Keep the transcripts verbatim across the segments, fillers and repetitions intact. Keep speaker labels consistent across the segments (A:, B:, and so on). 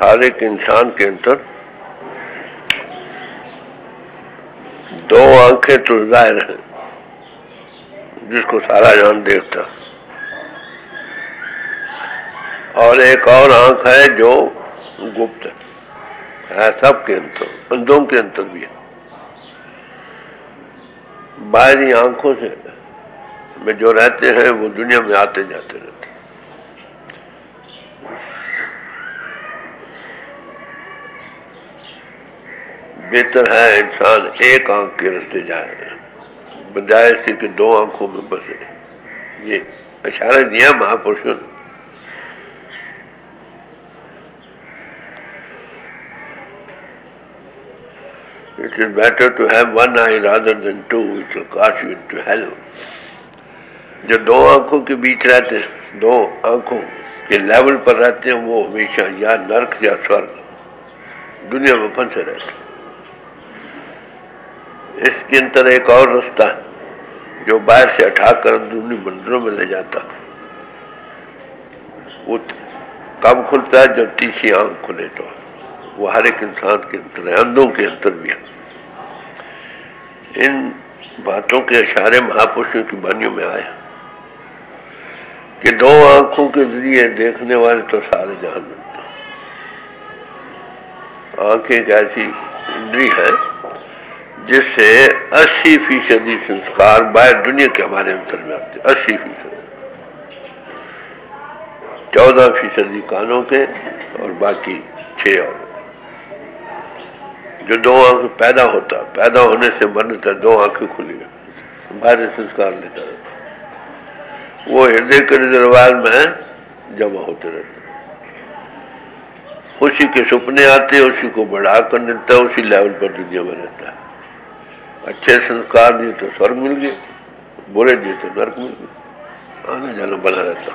A: ہر ایک انسان کے اندر دو آنکھیں تو ظاہر ہیں جس کو سارا جہان دیکھتا، اور ایک اور آنکھ ہے جو گپت ہے، سب کے اندر، اندھوں کے اندر بھی ہے۔ باہری آنکھوں سے میں جو رہتے ہیں وہ دنیا میں آتے جاتے رہتے ہیں۔ بہتر ہے انسان ایک آنکھ کے راستے جائے بجائے اس کے کہ دو آنکھوں میں بسے۔ یہ اشارہ دیا مہاپرشوں نے۔ It is better to have one eye rather than two, which will cast you into hell. جو دو آنکھوں کے بیچ رہتے ہیں، دو آنکھوں کے لیول پر رہتے ہیں، وہ ہمیشہ یا نرک یا سورگ دنیا میں پھنسے رہتے ہیں۔ اس کے اندر ایک اور رستہ ہے جو باہر سے اٹھا کر اندرونی منظروں میں لے جاتا، وہ کب کھلتا ہے جب تیسری آنکھ کھلے تو۔ وہ ہر ایک انسان کے اندر ہے، اندھوں کے اندر بھی ہے۔ ان باتوں کے اشارے مہاپرشوں کی بانیوں میں آئے کہ دو آنکھوں کے ذریعے دیکھنے والے تو سارے جہان ملتے ہیں۔ آنکھ ایک ایسی انڈری ہے جس سے اسی فیصدی سنسکار باہر دنیا کے ہمارے اندر میں آتے ہیں، اسی فیصد، چودہ فیصدی کانوں کے اور باقی چھ اور جو دو آنکھ پیدا ہوتا، پیدا ہونے سے مرنے تک دو آنکھیں کھلی ہیں، باہر سنسکار لیتا رہتا، وہ ہردے کے ریزروائر میں جمع ہوتے رہتے، اسی کے سپنے آتے، اسی کو بڑھا کر ملتا، اسی لیول پر دنیا میں رہتا ہے۔ اچھے سنسکار دیے تو سورگ مل گئے، برے دیے تو نرک مل گئے، آنا جانا بنا رہتا۔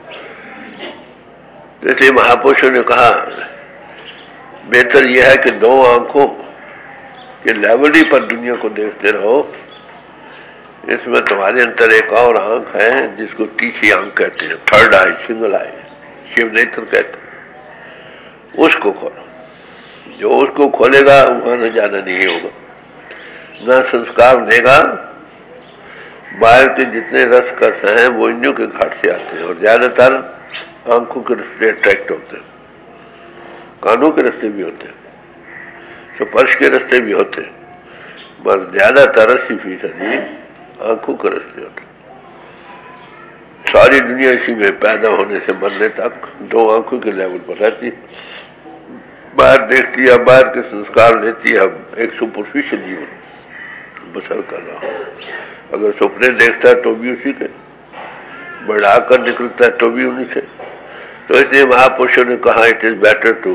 A: جیسے مہاپرشوں نے کہا بہتر یہ ہے کہ دو آنکھوں کے لیول ہی پر دنیا کو دیکھتے رہو۔ اس میں تمہارے اندر ایک اور آنکھ ہے جس کو تیسری آنکھ کہتے ہیں، third eye, single eye, Shiv نیتر کہتے ہیں۔ اس کو کھولو، جو اس کو کھولے گا وہاں نہ جانا نہیں ہوگا، نہ سنسکار لے گا۔ باہر کے جتنے رس کس ہیں وہ انجوں کے گھاٹ سے آتے ہیں، اور زیادہ تر آنکھوں کے رستے اٹریکٹ ہوتے ہیں، کانوں کے رستے بھی ہوتے ہیں، سپرش کے رستے بھی ہوتے ہیں، مگر زیادہ تر اسی فیصد ہی آنکھوں کے رستے ہوتے ہیں۔ ساری دنیا اسی میں پیدا ہونے سے مرنے تک دو آنکھوں کے لیول پر رہتی، باہر دیکھتی ہے، باہر کے سنسکار لیتی ہے۔ اب ایک سپرفیشل جیون بسر کر رہا ہوں، اگر سپنے دیکھتا ہے تو بھی اسی کے، بڑھا کر نکلتا ہے تو بھی انہیں سے۔ تو اس لیے مہاپرشوں نے کہا it is better to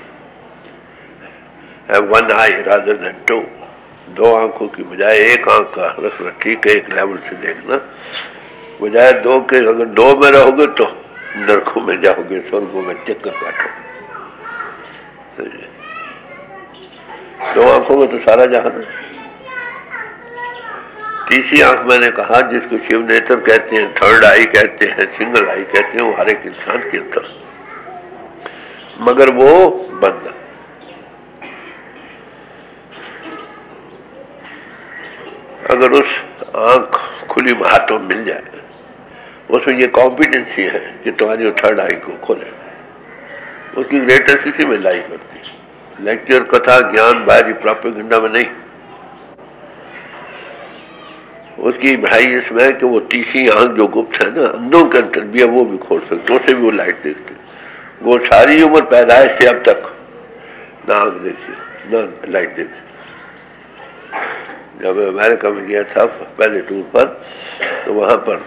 A: have one eye rather than two, دو آنکھوں کی بجائے ایک آنکھ کا رکھنا ٹھیک ہے، ایک لیول سے دیکھنا بجائے دو کے۔ اگر دو میں رہو گے تو نرکوں میں جاؤ گے، سورگوں میں چکر کاٹو گے۔ دو آنکھوں میں تو سارا جہان ہے۔ تیسری آنکھ میں نے کہا جس کو شیو نیتر کہتے ہیں، تھرڈ آئی کہتے ہیں، سنگل آئی کہتے ہیں، وہ ہر ایک انسان کے اندر، مگر وہ بند ہے۔ اگر اس آنکھ کھلی ہاتھوں مل جائے، اس میں یہ کمپیٹنسی ہے کہ تمہاری تھرڈ آئی کو کھولے، اس کی گریٹنس اسی میں لائی کرتی ہے، لیکچر، کتھا، گیان، باہری پراپیگنڈا میں نہیں۔ اس کی بھائی اس میں کہ وہ تیسری آنکھ جو گپت ہے نا، اندھوں کے اندر بھی ہے، وہ بھی کھول سکتے، اسے بھی وہ لائٹ دیکھتے۔ وہ ساری عمر پیدائش سے اب تک نہ آنکھ دیکھی نہ لائٹ دیکھی۔ جب میں امریکہ میں گیا تھا پہلے ٹور پر، تو وہاں پر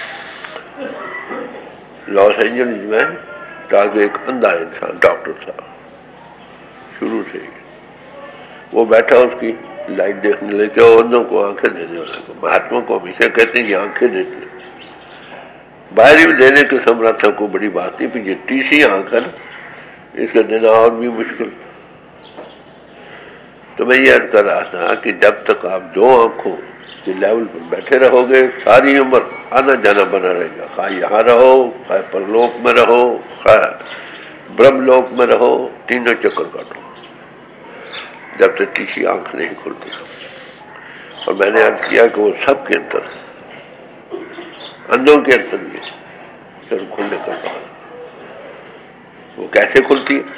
A: لاس اینجلس میں تاکہ ایک اندھا انسان ڈاکٹر تھا شروع سے ہی، وہ بیٹھا اس کی لائٹ دیکھنے لے کے، اندھوں کو آنکھیں دینے والے کو، مہاتما کو ہمیشہ کہتے ہیں کہ آنکھیں دیتے ہیں، باہری بھی دینے کے سمرتھا کو بڑی بات نہیں، پھر یہ تیسری آنکھ ہے نا، اس کا دینا اور بھی مشکل۔ تو میں یہ عرض کر رہا تھا کہ جب تک آپ دو آنکھوں کے لیول پر بیٹھے رہو گے، ساری عمر آنا جانا بنا رہے گا، خواہ یہاں رہو، خواہ پرلوک میں رہو، خواہ ब्रह्म लोक में रहो, तीनों चक्कर काटो जब तक तीसरी आंख नहीं खुलती। और मैंने अर्ज किया कि वो सब के अंदर, अंधों के अंदर भी सिर्फ खुलने का सवाल। वो कैसे खुलती है?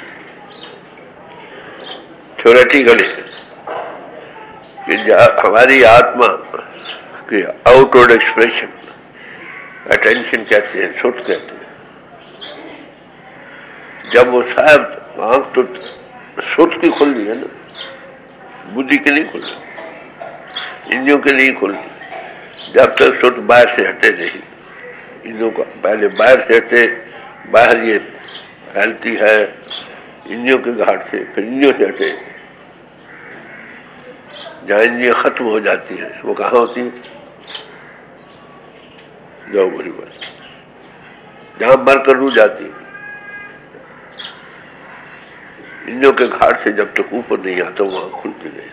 A: थ्योरेटिकली कि हमारी आत्मा की आउटवर्ड एक्सप्रेशन अटेंशन कहते हैं, सुट कहते हैं। जब वो शायद आंख तो सुट की खुल रही है ना, बुद्धि की नहीं खुल रही, इंद्रियों की नहीं खुल रही। जब तक सुट बाहर से हटे नहीं, इंद्रियों को पहले बाहर से हटे, बाहर ये फैलती है इंद्रियों के घाट से, फिर इंद्रियों से हटे, जहां इंद्रियां खत्म हो जाती है वो कहाँ होती है? जो बुरी बात, जहां मरकर रू जाती है। इंद्रियों के घाट से जब तक ऊपर नहीं आता वहां खुलती नहीं।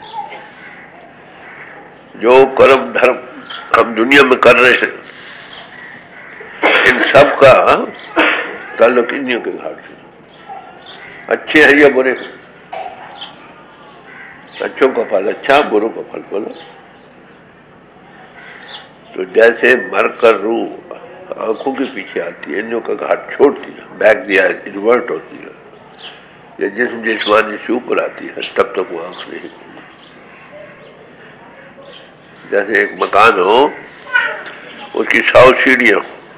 A: जो कर्म धर्म हम दुनिया में कर रहे हैं, इन सब का ताल्लुक इंद्रियों के घाट से। अच्छे हैं या बुरे? अच्छों का फल अच्छा, बुरों का फल बुरा। तो जैसे मरकर रूह आंखों के पीछे आती है, इंद्रियों का घाट छोड़ती है, बैक दिया इन्वर्ट होती है, या जिस्म जिस्मानी से ऊपर आती है, तब तक वो आंख नहीं खुलती। जैसे एक मकान हो, उसकी सौ सीढ़ियां,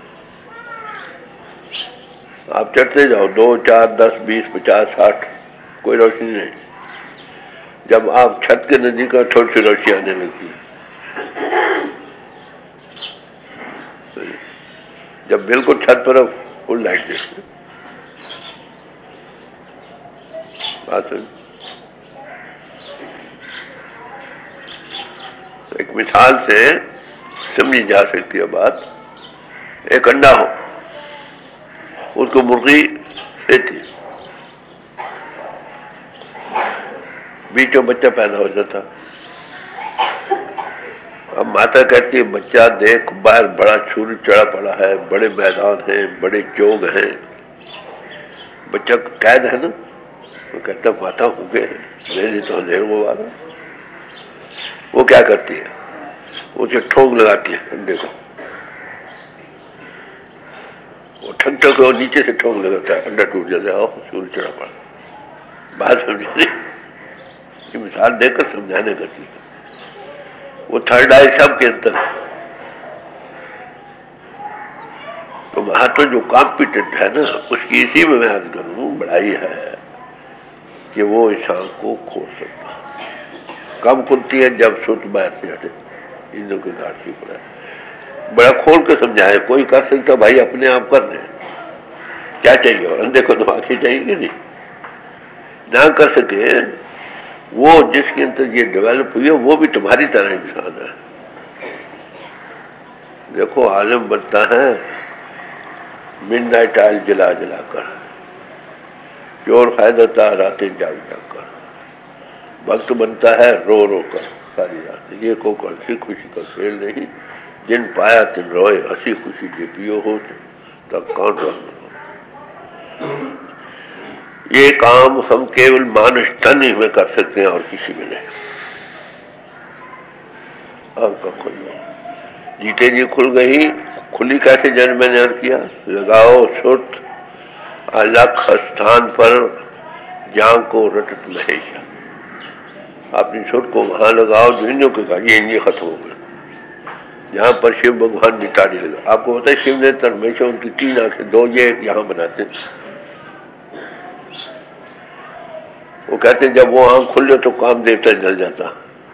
A: आप चढ़ते जाओ, दो चार दस बीस पचास साठ, कोई रोशनी नहीं। जब आप छत के नजदीक थोड़ी सी रोशनी आने लगती है, जब बिल्कुल छत पर फुल लाइट देखते, बात है। एक मिसाल से समझी जा सकती है बात। एक अंडा हो, उसको मुर्गी देती, बीचों बच्चा पैदा हो जाता। अब माता कहती है बच्चा देख, बाहर बड़ा सूरज चढ़ा पड़ा है, बड़े मैदान हैं, बड़े चौग हैं, बच्चा कैद है ना। वो कहता माता हो गए, मेरी तो अंधेर हो रहा। वो क्या करती है? उसे ठोक लगाती है अंडे को, वो ठक ठक को नीचे से ठोक लगाता है, अंडा टूट जाता है, और सूरज चढ़ा पड़ा। बात समझे नहीं? ये मिसाल देकर समझाने का चीज। वो थर्ड आई सब के अंदर है। तो वहां तो जो कॉम्पिटेंट है ना, उसकी इसी में मैं अर्ज करूं बड़ाई है कि वो इस आंख को खोल सकता। कब खुलती है? जब सुत बाहर से हटे, इंद्रियों के घाट से पड़ा। बड़ा खोल के समझाए, कोई कर सकता भाई अपने आप कर दे, क्या चाहिए? और अंधे को तो आंखें चाहिए नहीं, ना कर सके। वो जिसके अंदर ये डेवलप हुई है, वो भी तुम्हारी तरह इंसान है। देखो आलम बनता है मिडनाइट आयल जला जला कर, चोर फायदा रातें जाग जाग कर, वक्त बनता है रो रो कर सारी रात। ये को हंसी खुशी का खेल नहीं, जिन पाया तिन रोए, हंसी खुशी जे पियो हो तब कौन रो। ये काम हम केवल मानुष तन ही में कर सकते हैं और किसी में नहीं। अब का खुल जीते जी खुल गई। खुली कैसे? जन मैंने अर्ज किया, लगाओ सुट अलग स्थान पर जहां को रटत महेशा। अपनी सुट को वहां लगाओ जो इंद्रियों के का ये इंद्रिय खत्म हो गए, जहां पर शिव भगवान निटारी लगा। आपको पता है शिव ने हमेशा उनकी तीन आंखें, दो ये एक यहां बनाते हैं। वो कहते हैं जब वो आंख खुल जाए तो काम देवता जल जाता।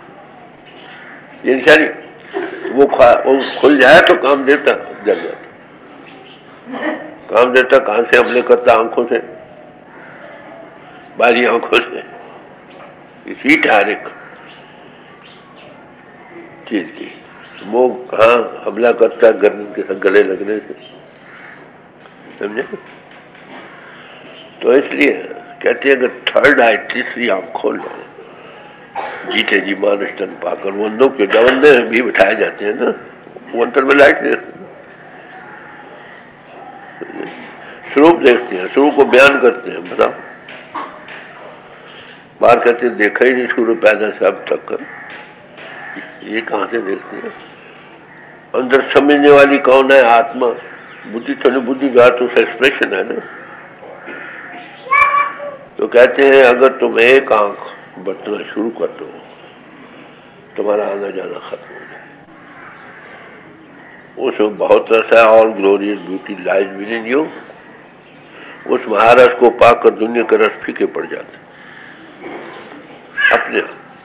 A: ये निशानी, वो, वो खुल जाए तो काम देवता जल जाता। काम देवता कहां से हमले करता? आंखों से, बाहरी आंखों से। सीट है हर एक चीज की। वो कहां हमला करता है? गर्दन के साथ गले लगने से, समझे? तो इसलिए कहते हैं अगर थर्ड आई, तीसरी आंख खोल लो, जीते जी मानुष तन पाकर। वो अंधों के डवंदे भी बिठाए जाते हैं ना, वो अंतर में लाइट नहीं। स्वरूप देखते हैं, स्वरूप को बयान करते हैं। बताओ, बाहर कहते हैं देखा ही नहीं शुरू पैदा से अब तक कर, ये कहां से देखते हैं? अंदर समझने वाली कौन है? आत्मा। बुद्धि तो नहीं, बुद्धि का तो एक्सप्रेशन है ना। तो कहते हैं अगर तुम एक आंख बरतना शुरू कर दो, तुम्हारा आना जाना खत्म हो जाए। उसमें बहुत ऐसा all glorious beauty lies within you. उस महारस को पाकर दुनिया के रस फीके पड़ जाते अपने।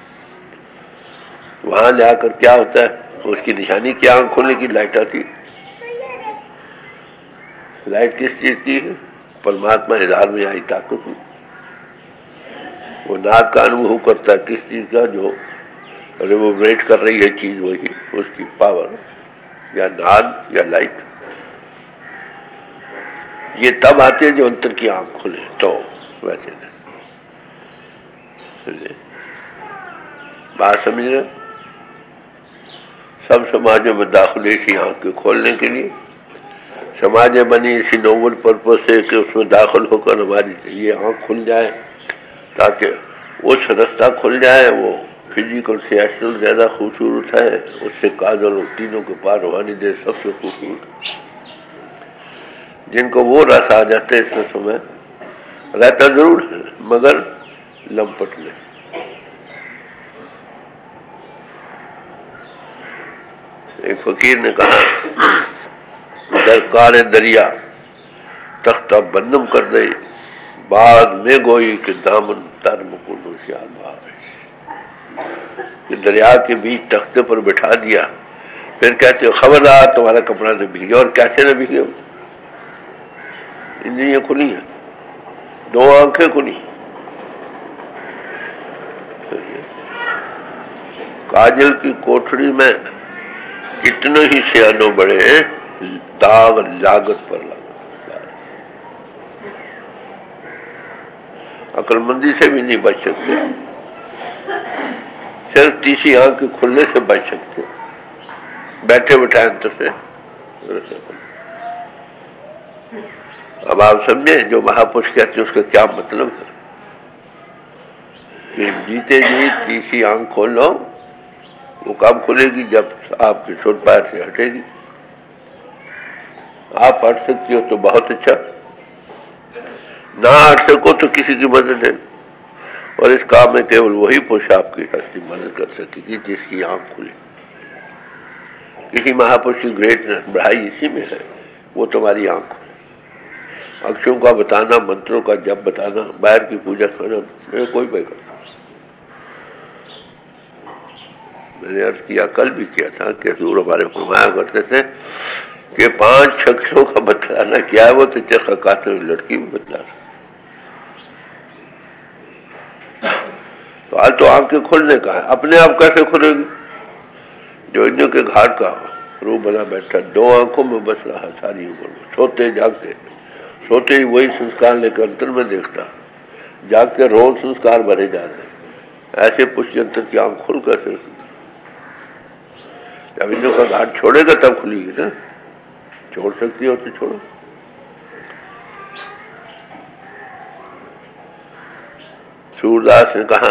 A: वहां जाकर क्या होता है? उसकी निशानी क्या? आंख खोलने की लाइट आती। लाइट किस चीज की है? परमात्मा हजार में आई ताकत हुई। वो नाद का अनुभव करता है, किस चीज का? जो रिवोबरेट कर रही है चीज, वही उसकी पावर या नाद या लाइट। ये तब आते हैं जो अंतर की आंख खुले, तो वैसे नहीं। बात समझ रहे? सब समाजों में दाखिल इसी आंख के खोलने के लिए। समाज बनी इसी नोबल पर्पज से कि उसमें दाखिल होकर हमारी ये आंख खुल जाए, ताकि वो रास्ता खुल जाए। वो फिजिकल से एस्ट्रल ज्यादा खूबसूरत है, उससे काजल और तीनों के पार रूहानी दे सबसे खूबसूरत। जिनको वो रस आ जाते इसमें समय रहता जरूर है, मगर लंपट में। एक फकीर ने कहा, दरकार दरिया तख्ता बंदम कर दे, बाद में गोई के दामन तर मुकुल होशियार भाव। कि दरिया के बीच तख्ते पर बिठा दिया, फिर कहते हो खबरदार तुम्हारा कपड़ा न भीगे। और कैसे न भीगे? इंद्रियां खुली हैं, दो आंखें खुली। काजल की कोठड़ी में कितने ही सियानो बड़े दाग लागत पर लगा। अक्लमंदी से भी नहीं बच सकते, सिर्फ तीसरी आंख के खुलने से बच सकते। बैठे बिठाए अंतर से। अब आप समझे जो महापुरुष कहते हैं उसका क्या मतलब है? कि जीते जी तीसरी आंख खोलो। वो कब खुलेगी? जब आपके छोट पैर से हटेगी। आप हट सकती हो तो बहुत अच्छा, ना हट सको तो किसी की मदद है। और इस काम में केवल वही पुरुष आपकी असली मदद कर सकेगी जिसकी आंख खुले। किसी महापुरुष की ग्रेटनेस बढ़ाई इसी में है, वो तुम्हारी आंख खुले। अक्षरों का बताना, मंत्रों का जप बताना, बाहर की पूजा करना, मेरे कोई भी करता। मैंने अर्ज किया, कल भी किया था कि हजूर हमारे फरमाया करते थे कि पांच शख्सों का बतलाना क्या है, वो तो चखकाते हुए लड़की भी बतला। तो आज तो आंखें खोलने का है, अपने आप कैसे खुलेगी? जो इंद्रियों के घाट का रूप बना बैठा, दो आंखों में बस रहा सारी उम्र में, सोते जागते। सोते ही वही संस्कार लेकर अंतर में देखता, जागते रोज संस्कार भरे जा रहे। ऐसे पुष्ट अंतर की आंख खुल कैसे? जब इंद्रियों का घाट छोड़ेगा तब खुलेगी ना। छोड़ सकती हो तो छोड़ो। सूरदास ने कहा,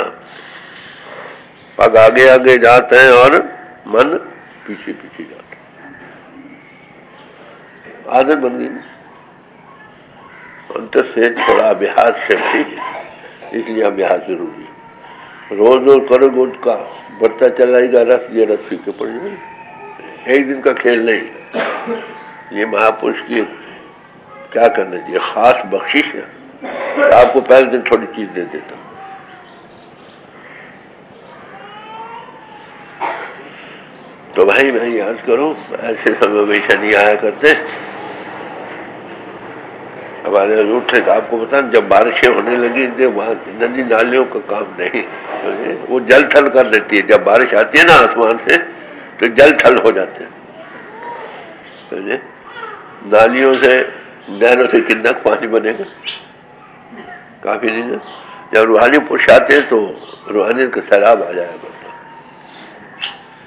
A: पग आगे आगे जाते हैं और मन पीछे पीछे जाता है। आदत बन गई। अंतर से थोड़ा अभ्यास शक्ति है, इसलिए अभ्यास जरूरी है। रोज रोज करोगे उसका बढ़ता चलाएगा रस, ये रस फीके पड़ जाएगा। एक दिन का खेल नहीं। ये महापुरुष की क्या करना चाहिए, खास बख्शिश है। आपको पहले दिन थोड़ी चीज दे देता। तो भाई भाई याद करो, ऐसे समय हमेशा नहीं आया करते। हमारे रूठे तो आपको पता, जब बारिशें होने लगी तो वहां नदी नालियों का काम नहीं, वो जल थल कर देती है। जब बारिश आती है ना आसमान से, तो जल थल हो जाते हैं। समझे? नालियों से, नहरों से कितना पानी बनेगा? काफी नहीं ना। जब रूहानी पुरुष आते हैं तो रूहानी का सैलाब आ जाया करता।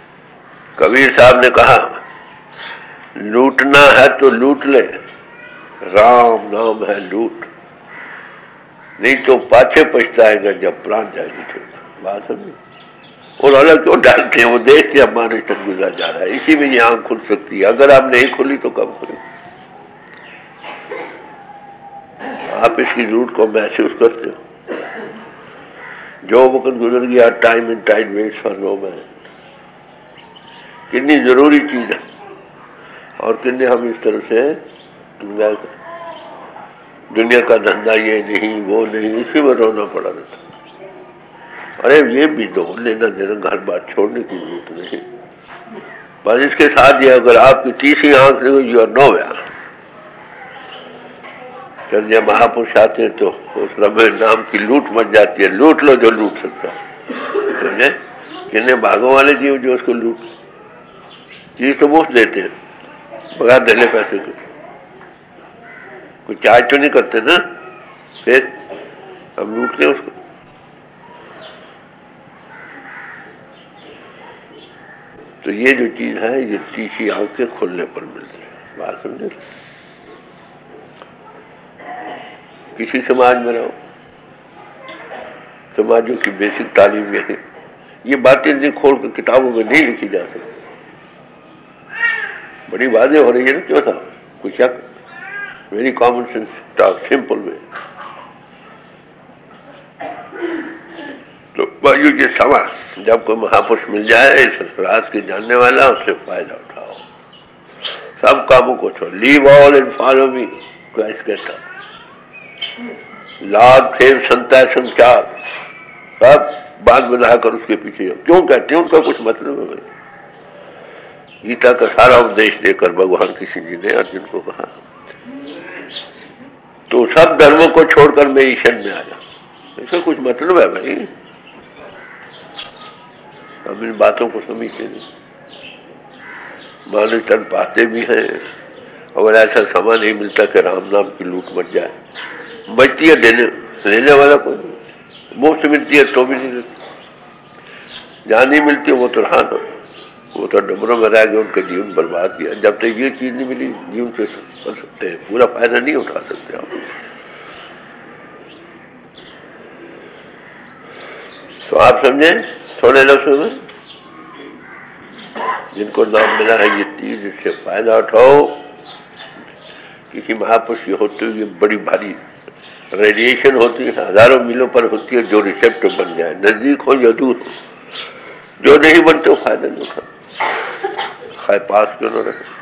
A: कबीर साहब ने कहा, लूटना है तो लूट ले, رام نام ہے لوٹ، نہیں تو پاچھے پچھتائے گا جب پران جائے گی چھوڑ۔ بات سمجھے؟ اور اللہ کیوں ڈالتے ہیں؟ وہ دیکھتے ہیں ہمارے تک گزرا جا رہا ہے، اسی میں یہ آنکھ کھل سکتی ہے، اگر آپ نہیں کھلی تو کب کھلی؟ آپ اس کی روٹ کو محسوس کرتے ہو؟ جو وقت گزر گیا، time and tide waits for no man, کتنی ضروری چیز ہے، اور کتنے ہم اس طرح سے دنیا کا دنیا کا دھندا یہ نہیں وہ نہیں، اسی میں رونا پڑا رہتا۔ ارے یہ بھی دو، لینا دینا گھر بات چھوڑنے کی ضرورت نہیں، بس اس کے ساتھ یہ اگر آپ کی تیسری آنکھ نہیں ہوئی، یو آر نو ویئر۔ جب جب مہاپرش آتے ہیں تو اس رب نام کی لوٹ مچ جاتی ہے، لوٹ لو جو لوٹ سکتا ہے، سمجھے؟ کتنے بھاگوں والے جیو جو اس کو لوٹ، چیز تو مفت دیتے ہیں بغیر دہلے پیسے کے، کوئی چارج تو نہیں کرتے نا، پھر ہم لوٹتے ہیں اس کو۔ تو یہ جو چیز ہے یہ تیسری آنکھ کے کھلنے پر ملتی ہے، بات سمجھے؟ کسی سماج میں رہو، سماجوں کی بیسک تعلیم یہ ہے، یہ باتیں نہیں کھول کر کتابوں میں نہیں لکھی جا سکتی، بڑی واضح ہو رہی ہے نا، کیوں تھا کوئی شک؟ Very common sense talk, simple way. تو بھائیو یہ سمجھ، جب کوئی مہاپرش مل جائے اس راز کے جاننے والا، اس سے فائدہ اٹھاؤ، سب کاموں کو چھوڑ، leave all and follow me, Christ کہتا، لاکھ کھیل سنتا ہے سنچار، سب بات بنا کر اس کے پیچھے۔ کیوں کہتے ہیں؟ ان کا کچھ مطلب ہے بھائی۔ گیتا کا سارا اپدیش دے کر بھگوان کسی جی نے ارجن کو کہا تو سب دھرموں کو چھوڑ کر میں ایشن میں آیا، اس کا کچھ مطلب ہے بھائی، ہم ان باتوں کو سمجھتے نہیں، مانو چند پاتے بھی ہیں، اور ایسا سما نہیں ملتا کہ رام نام کی لوٹ مچ جائے، بچتی ہے دینے لینے والا کوئی نہیں، مفت ملتی ہے تو بھی نہیں دیتی، جہاں نہیں ملتی وہ تو رہا نا، وہ تو ڈبروں میں رہ گئے، ان کا جیون برباد کیا۔ جب تک یہ چیز نہیں ملی جیون سے کر سکتے ہیں، پورا فائدہ نہیں اٹھا سکتے آپ۔ تو آپ سمجھیں تھوڑے لفظوں میں، جن کو نام ملا ہے یہ چیز، اس سے فائدہ اٹھاؤ۔ کسی مہاپرش ہوتے ہوئے بڑی بھاری ریڈیشن ہوتی ہے، ہزاروں میلوں پر ہوتی ہے، جو ریسیپٹر بن جائے، نزدیک ہو یا دور ہو، جو نہیں بنتے وہ فائدہ نہیں اٹھاتے، خواہ پاس کیوں نہ رہے۔